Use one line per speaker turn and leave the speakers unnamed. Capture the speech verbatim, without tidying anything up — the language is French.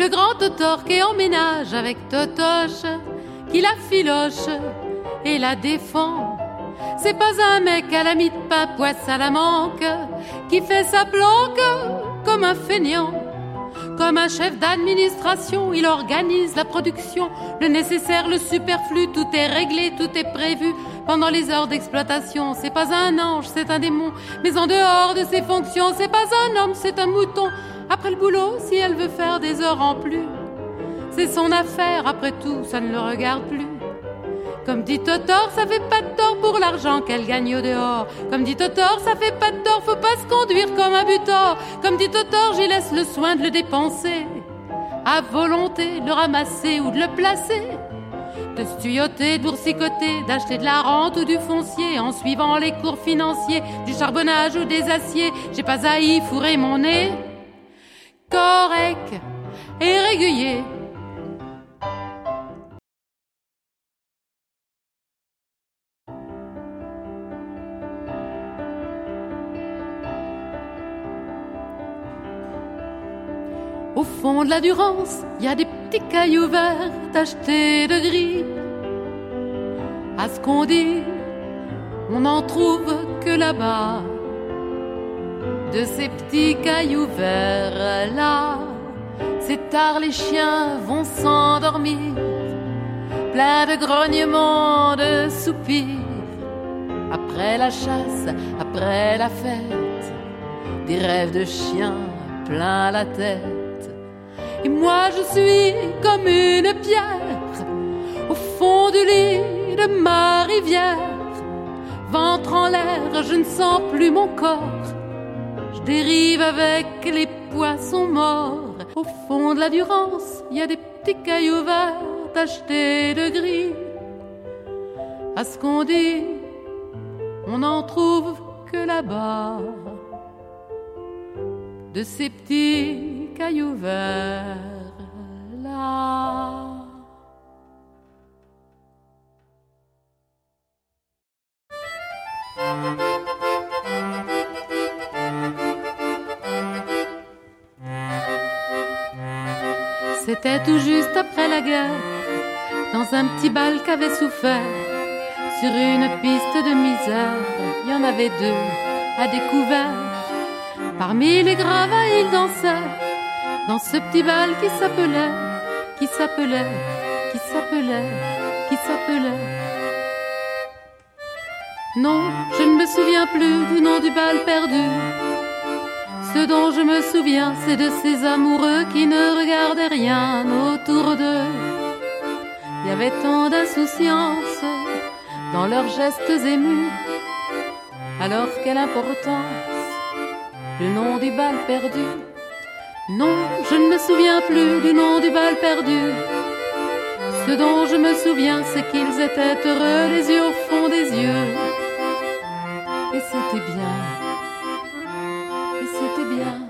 le grand Totor qui est en ménage avec Totoche, qui la filoche et la défend. C'est pas un mec à la mie de pain, poisse à la manque, qui fait sa planque comme un feignant. Comme un chef d'administration, il organise la production, le nécessaire, le superflu, tout est réglé, tout est prévu pendant les heures d'exploitation. C'est pas un ange, c'est un démon, mais en dehors de ses fonctions, c'est pas un homme, c'est un mouton. Après le boulot, si elle veut faire des heures en plus, c'est son affaire, après tout, ça ne le regarde plus. Comme dit Totor, ça fait pas de tort pour l'argent qu'elle gagne au dehors. Comme dit Totor, ça fait pas de tort, faut pas se conduire comme un butor. Comme dit Totor, j'y laisse le soin de le dépenser, à volonté, de le ramasser ou de le placer, de se tuyoter, de boursicoter, d'acheter de la rente ou du foncier, en suivant les cours financiers, du charbonnage ou des aciers. J'ai pas à y fourrer mon nez, correct et régulier. Au fond de la Durance, il y a des petits cailloux verts tachetés de gris. À ce qu'on dit, on n'en trouve que là-bas. De ces petits cailloux verts là, c'est tard, les chiens vont s'endormir, plein de grognements, de soupirs. Après la chasse, après la fête, des rêves de chiens plein la tête. Et moi je suis comme une pierre au fond du lit de ma rivière. Ventre en l'air, je ne sens plus mon corps, je dérive avec les poissons morts. Au fond de la Durance, il y a des petits cailloux verts tachetés de gris. À ce qu'on dit, on n'en trouve que là-bas. De ces petits cailloux verts là. C'était tout juste après la guerre, dans un petit bal qu'avait souffert, sur une piste de misère, il y en avait deux à découvert. Parmi les gravats, il dansait dans ce petit bal qui s'appelait, qui s'appelait, qui s'appelait, qui s'appelait. Non, je ne me souviens plus du nom du bal perdu. Ce dont je me souviens, c'est de ces amoureux qui ne regardaient rien autour d'eux. Il y avait tant d'insouciance dans leurs gestes émus. Alors quelle importance le nom du bal perdu. Non, je ne me souviens plus du nom du bal perdu. Ce dont je me souviens, c'est qu'ils étaient heureux, les yeux au fond des yeux. Et c'était bien, et c'était bien.